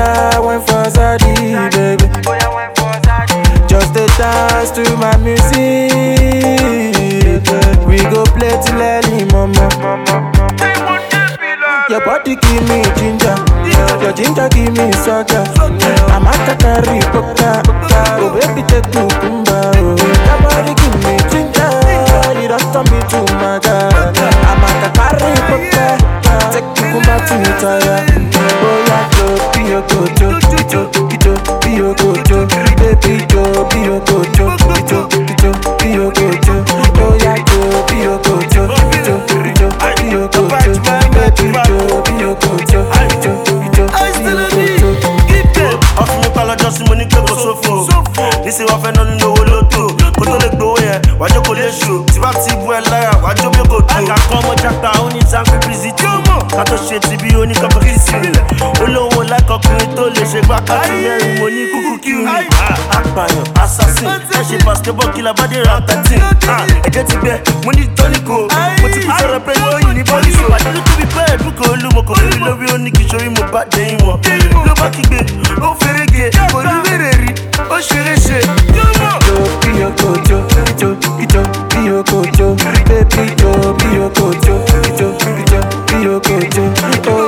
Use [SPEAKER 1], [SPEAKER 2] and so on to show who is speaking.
[SPEAKER 1] yeah, wine for Zadi, baby. Just a dance to my music. We go play till early, mama. Your body give me ginger, your ginger give me sugar. I'm a kakari poka, oh baby take cucumber. Your body give me ginger, you don't turn me to my god. I'm a kakari poka, take cucumber to me tire. Oh yeah, be your go-to, be your go-to, baby Joe, be your go-to, be your go-to. Oh yeah, be your go-to, be your go-to, baby Joe.
[SPEAKER 2] This is what I don't know. Go to the go here. Why you go to show? Tivati buela. Why you go to? I got come chapter only time to visit you. Kato shit to be only couple of seasons. Olo like a creator. Let's shake back at me. Money kuku kill me. Akbayo assassin. She basketball killer body rap that thing. I get it there. Money Tony go. But if you say a play, you need body show. I need to be bad. Look all look. Come love you only show you my bad day. No back again. Oh ferege. But you very. Oh chérie.
[SPEAKER 1] Be your go-to, be your go-to, baby Joe, be your go-to, be your go-to.